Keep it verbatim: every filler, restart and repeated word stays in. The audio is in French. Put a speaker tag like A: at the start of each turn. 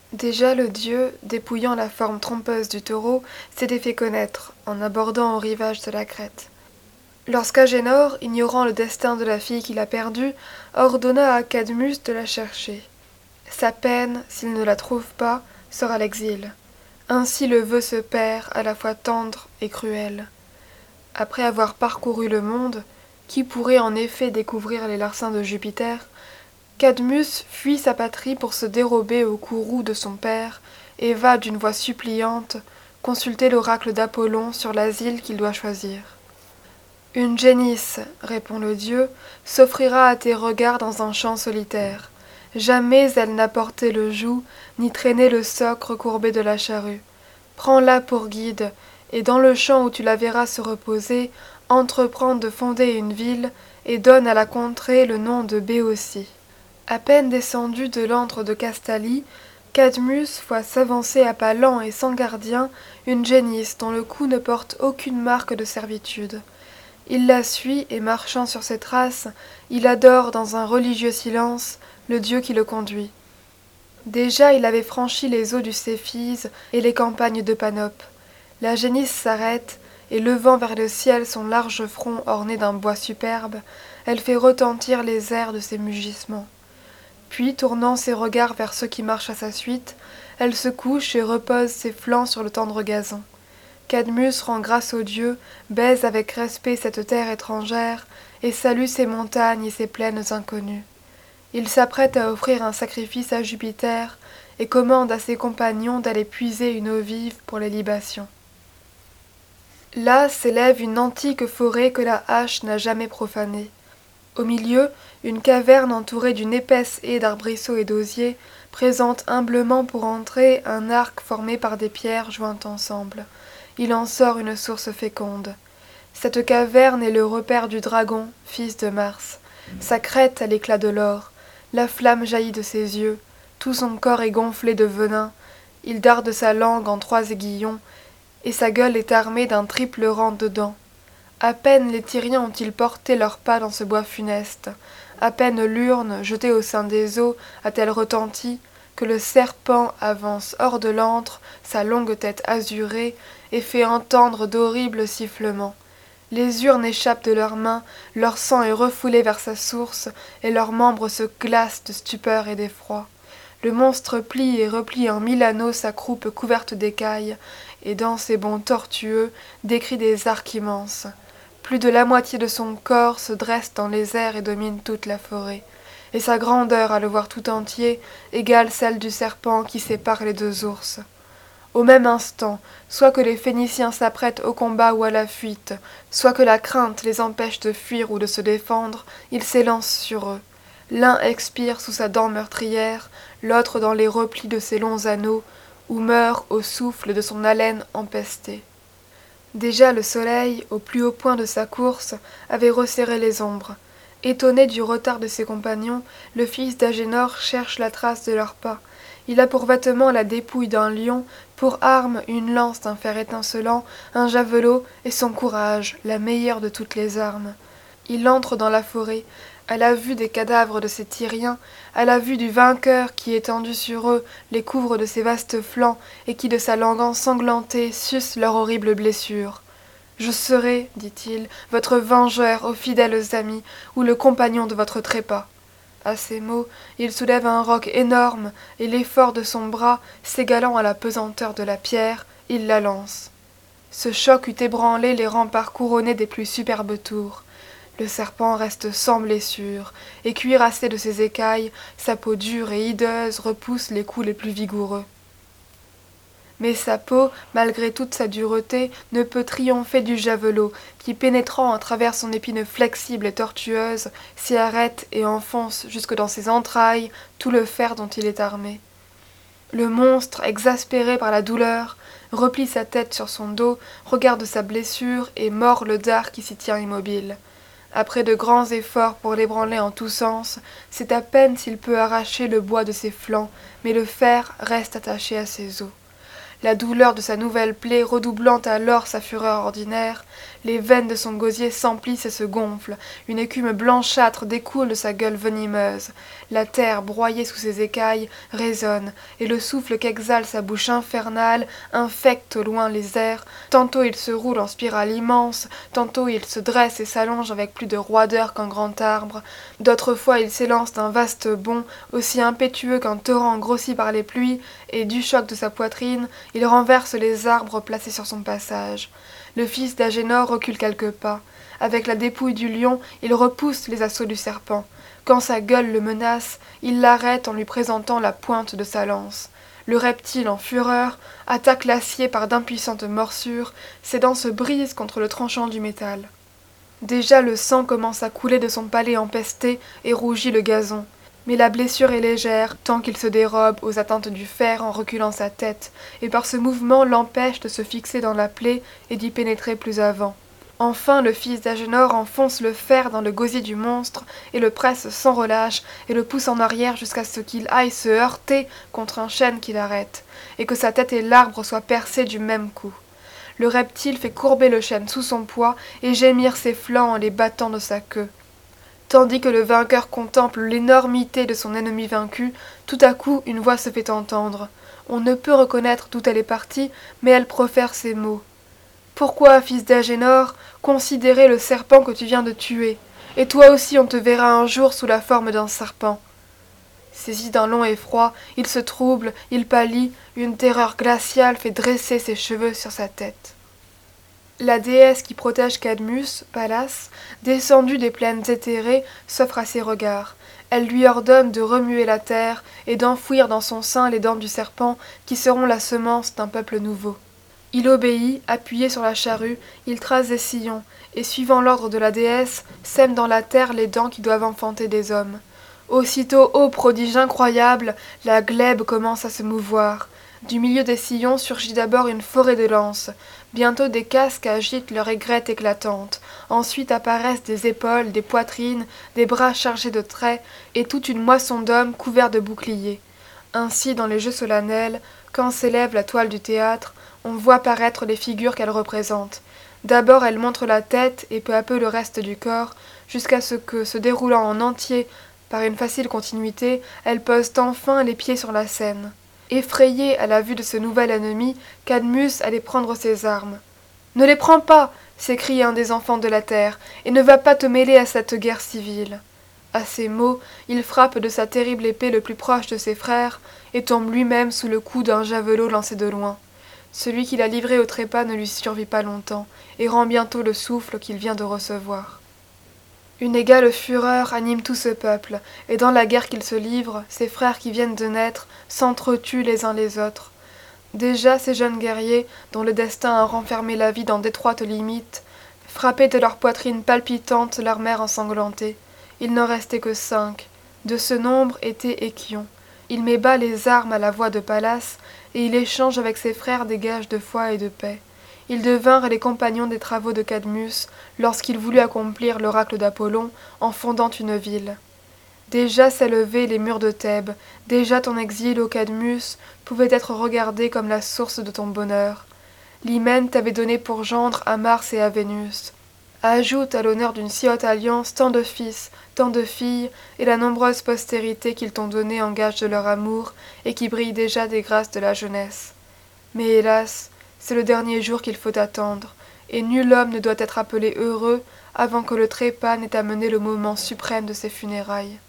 A: Déjà le dieu, dépouillant la forme trompeuse du taureau, s'était fait connaître, en abordant au rivage de la Crète. Lorsqu'Agénor, ignorant le destin de la fille qu'il a perdue, ordonna à Cadmus de la chercher. Sa peine, s'il ne la trouve pas, sera l'exil. Ainsi le veut ce père à la fois tendre et cruel. Après avoir parcouru le monde, qui pourrait en effet découvrir les larcins de Jupiter, Cadmus fuit sa patrie pour se dérober au courroux de son père et va d'une voix suppliante consulter l'oracle d'Apollon sur l'asile qu'il doit choisir. Une génisse, répond le dieu, s'offrira à tes regards dans un champ solitaire. Jamais elle n'a porté le joug, ni traîné le soc recourbé de la charrue. Prends-la pour guide, et dans le champ où tu la verras se reposer, entreprends de fonder une ville, et donne à la contrée le nom de Béotie. À peine descendu de l'antre de Castalie, Cadmus voit s'avancer à pas lents et sans gardien une génisse dont le cou ne porte aucune marque de servitude. Il la suit et marchant sur ses traces, il adore dans un religieux silence le dieu qui le conduit. Déjà il avait franchi les eaux du Céphise et les campagnes de Panope. La génisse s'arrête, et levant vers le ciel son large front orné d'un bois superbe, elle fait retentir les airs de ses mugissements. Puis, tournant ses regards vers ceux qui marchent à sa suite, elle se couche et repose ses flancs sur le tendre gazon. Cadmus rend grâce aux dieux, baise avec respect cette terre étrangère, et salue ses montagnes et ses plaines inconnues. Il s'apprête à offrir un sacrifice à Jupiter, et commande à ses compagnons d'aller puiser une eau vive pour les libations. Là s'élève une antique forêt que la hache n'a jamais profanée. Au milieu, une caverne entourée d'une épaisse haie d'arbrisseaux et d'osiers présente humblement pour entrer un arc formé par des pierres jointes ensemble. Il en sort une source féconde. Cette caverne est le repère du dragon, fils de Mars. Sa crête a l'éclat de l'or, la flamme jaillit de ses yeux, tout son corps est gonflé de venin, il darde sa langue en trois aiguillons, et sa gueule est armée d'un triple rang de dents. À peine les Tyriens ont-ils porté leurs pas dans ce bois funeste, à peine l'urne, jetée au sein des eaux, a-t-elle retenti, que le serpent avance hors de l'antre, sa longue tête azurée, et fait entendre d'horribles sifflements. Les urnes échappent de leurs mains, leur sang est refoulé vers sa source, et leurs membres se glacent de stupeur et d'effroi. Le monstre plie et replie en mille anneaux sa croupe couverte d'écailles, et dans ses bonds tortueux décrit des arcs immenses. Plus de la moitié de son corps se dresse dans les airs et domine toute la forêt, et sa grandeur, à le voir tout entier, égale celle du serpent qui sépare les deux ours. Au même instant, soit que les Phéniciens s'apprêtent au combat ou à la fuite, soit que la crainte les empêche de fuir ou de se défendre, ils s'élancent sur eux. L'un expire sous sa dent meurtrière, l'autre dans les replis de ses longs anneaux, ou meurt au souffle de son haleine empestée. Déjà le soleil, au plus haut point de sa course, avait resserré les ombres. Étonné du retard de ses compagnons, le fils d'Agénor cherche la trace de leurs pas. Il a pour vêtement la dépouille d'un lion, pour arme une lance d'un fer étincelant, un javelot et son courage, la meilleure de toutes les armes. Il entre dans la forêt, à la vue des cadavres de ses Tyriens, à la vue du vainqueur qui, étendu sur eux, les couvre de ses vastes flancs et qui de sa langue ensanglantée suce leurs horribles blessures. « Je serai, dit-il, votre vengeur, ô fidèles amis, ou le compagnon de votre trépas. » À ces mots, il soulève un roc énorme, et l'effort de son bras, s'égalant à la pesanteur de la pierre, il la lance. Ce choc eût ébranlé les remparts couronnés des plus superbes tours. Le serpent reste sans blessure, et cuirassé de ses écailles, sa peau dure et hideuse repousse les coups les plus vigoureux. Mais sa peau, malgré toute sa dureté, ne peut triompher du javelot, qui, pénétrant à travers son épine flexible et tortueuse, s'y arrête et enfonce jusque dans ses entrailles tout le fer dont il est armé. Le monstre, exaspéré par la douleur, replie sa tête sur son dos, regarde sa blessure et mord le dard qui s'y tient immobile. Après de grands efforts pour l'ébranler en tous sens, c'est à peine s'il peut arracher le bois de ses flancs, mais le fer reste attaché à ses os. La douleur de sa nouvelle plaie redoublant alors sa fureur ordinaire, Les veines de son gosier s'emplissent et se gonflent, une écume blanchâtre découle de sa gueule venimeuse. La terre, broyée sous ses écailles, résonne, et le souffle qu'exhale sa bouche infernale infecte au loin les airs. Tantôt il se roule en spirale immense, tantôt il se dresse et s'allonge avec plus de roideur qu'un grand arbre. D'autres fois il s'élance d'un vaste bond, aussi impétueux qu'un torrent grossi par les pluies, et du choc de sa poitrine, il renverse les arbres placés sur son passage. Le fils d'Agénor recule quelques pas. Avec la dépouille du lion, il repousse les assauts du serpent. Quand sa gueule le menace, il l'arrête en lui présentant la pointe de sa lance. Le reptile, en fureur, attaque l'acier par d'impuissantes morsures, ses dents se brisent contre le tranchant du métal. Déjà le sang commence à couler de son palais empesté et rougit le gazon. Mais la blessure est légère, tant qu'il se dérobe aux atteintes du fer en reculant sa tête, et par ce mouvement l'empêche de se fixer dans la plaie et d'y pénétrer plus avant. Enfin le fils d'Agénor enfonce le fer dans le gosier du monstre, et le presse sans relâche, et le pousse en arrière jusqu'à ce qu'il aille se heurter contre un chêne qui l'arrête, et que sa tête et l'arbre soient percés du même coup. Le reptile fait courber le chêne sous son poids, et gémir ses flancs en les battant de sa queue. Tandis que le vainqueur contemple l'énormité de son ennemi vaincu, tout à coup une voix se fait entendre. On ne peut reconnaître d'où elle est partie, mais elle profère ces mots. « Pourquoi, fils d'Agénor, considérer le serpent que tu viens de tuer? Et toi aussi on te verra un jour sous la forme d'un serpent. » Saisi d'un long effroi, il se trouble, il pâlit, une terreur glaciale fait dresser ses cheveux sur sa tête. La déesse qui protège Cadmus, Pallas, descendue des plaines éthérées, s'offre à ses regards. Elle lui ordonne de remuer la terre et d'enfouir dans son sein les dents du serpent qui seront la semence d'un peuple nouveau. Il obéit, appuyé sur la charrue, il trace des sillons, et suivant l'ordre de la déesse, sème dans la terre les dents qui doivent enfanter des hommes. Aussitôt, ô prodige incroyable, la glèbe commence à se mouvoir. Du milieu des sillons surgit d'abord une forêt de lances. Bientôt des casques agitent leur aigrette éclatante. Ensuite apparaissent des épaules, des poitrines, des bras chargés de traits, et toute une moisson d'hommes couverts de boucliers. Ainsi, dans les jeux solennels, quand s'élève la toile du théâtre, on voit paraître les figures qu'elle représente. D'abord elle montre la tête et peu à peu le reste du corps, jusqu'à ce que, se déroulant en entier par une facile continuité, elle pose enfin les pieds sur la scène. Effrayé à la vue de ce nouvel ennemi, Cadmus allait prendre ses armes. « Ne les prends pas !» s'écrie un des enfants de la terre, « et ne va pas te mêler à cette guerre civile. » À ces mots, il frappe de sa terrible épée le plus proche de ses frères, et tombe lui-même sous le coup d'un javelot lancé de loin. Celui qui l'a livré au trépas ne lui survit pas longtemps, et rend bientôt le souffle qu'il vient de recevoir. Une égale fureur anime tout ce peuple, et dans la guerre qu'ils se livrent, ces frères qui viennent de naître s'entretuent les uns les autres. Déjà ces jeunes guerriers, dont le destin a renfermé la vie dans d'étroites limites, frappaient de leur poitrine palpitante leur mère ensanglantée. Il n'en restait que cinq. De ce nombre était Échion. Il met bas les armes à la voix de Pallas, et il échange avec ses frères des gages de foi et de paix. Ils devinrent les compagnons des travaux de Cadmus lorsqu'il voulut accomplir l'oracle d'Apollon en fondant une ville. Déjà s'élevaient les murs de Thèbes, déjà ton exil, ô Cadmus, pouvait être regardé comme la source de ton bonheur. L'hymen t'avait donné pour gendre à Mars et à Vénus. Ajoute à l'honneur d'une si haute alliance tant de fils, tant de filles, et la nombreuse postérité qu'ils t'ont donnée en gage de leur amour, et qui brille déjà des grâces de la jeunesse. Mais hélas, c'est le dernier jour qu'il faut attendre, et nul homme ne doit être appelé heureux avant que le trépas n'ait amené le moment suprême de ses funérailles.